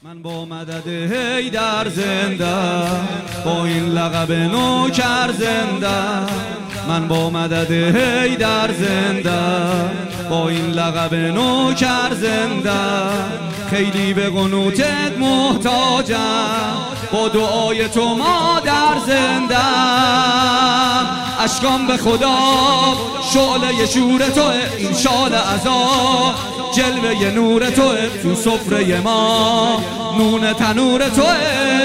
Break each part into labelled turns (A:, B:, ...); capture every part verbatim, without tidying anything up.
A: من با مدد حیدر زنده، با این لقب نوکر زنده. من با مدد حیدر زنده، با این لقب نوکر زنده. خیلی به قنوتت محتاجم، با دعای تو مادر زنده. اشکام به خدا شعله شور توه، این شال عذاب جلوه نور توه. تو سفره ما نون تنور توه.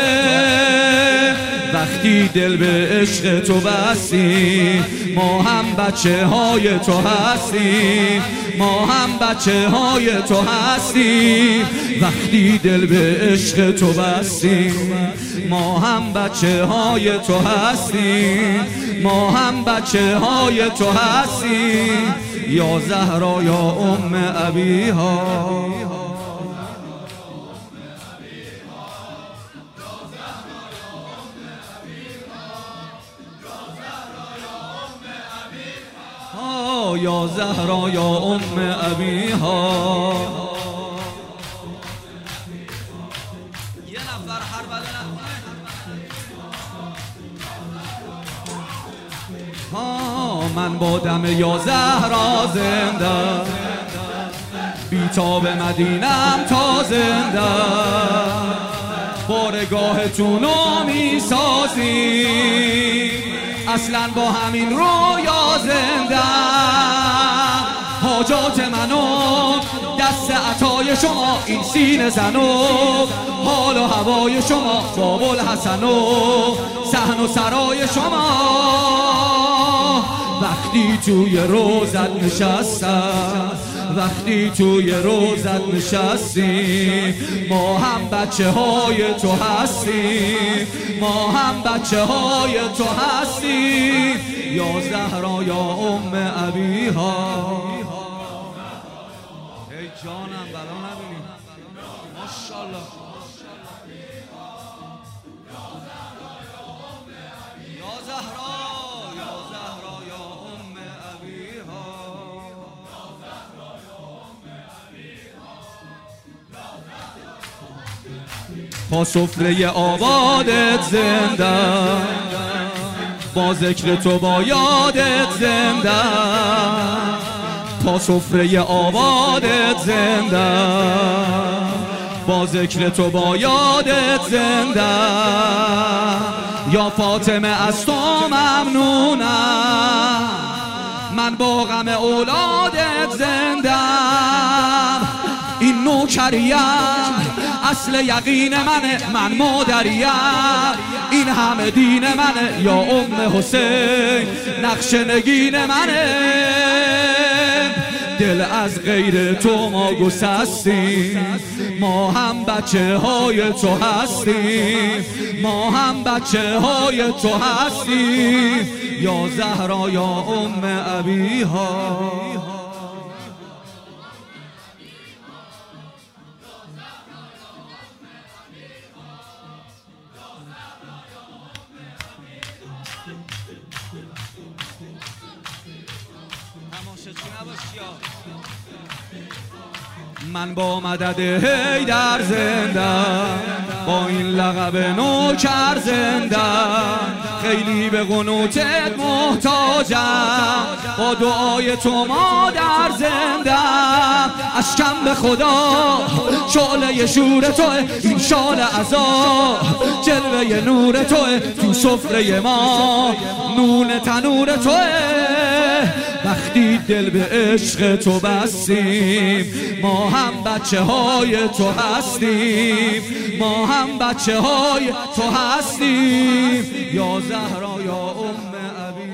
A: وقتی دل به عشق تو بستی، ما هم بچه های تو هستی، ما هم بچه های تو هستی. وقتی دل به عشق تو بستی، ما هم بچه های تو هستی، ما هم بچه های تو هستی. یا زهرا یا ام ابیها، یا زهرا یا ام ابیها. یه نفر هر بدن ها. من با دم یا زهرا زنده، بیتاب مدینم تا زنده. بارگاهتونو می سازی، اصلا با همین رویا زنده. حاجات منو دست عطای شما، این سینه زنو حال و هوای شما. باب الحسن و صحن و سرای شما. وقتی توی روزت نشستم، وقتی توی روزت نشستی، ما هم بچه های تو هستیم، ما هم بچه های تو هستیم. یا زهرا یا ام ابیها. ای جانم بلا نبینی ماشاءالله. یا زهرا یا زهرا یا ام ابیها. با سفره آبادت زنده، با ذکر تو با یادت زنده. با سفره آبادت زنده، با ذکر تو با یادت زنده. یا فاطمه از تو ممنونم، من با غم اولادت زندم. این نوکریم اصل یقین منه، من مادریم این همه دین منه. یا ام حسین نقش نگین منه. دل از غیر تو ما گسستیم، ما هم بچه های تو هستیم، ما هم بچه های تو هستیم. یا زهرا یا ام ابیها. من با مدد حیدر زنده، با این لقب نوکر زنده. خیلی به قنوتت محتاجم، با دعای تو مادر زنده. اشکم به خدا شعله شور توه، این شال عذاب جلوه نور توه. تو سفره ما نون تنور توه. وقتی دل به عشق تو بستیم، ما هم بچه های تو هستیم، ما هم بچه های تو هستیم. یا زهرا یا ام ابی.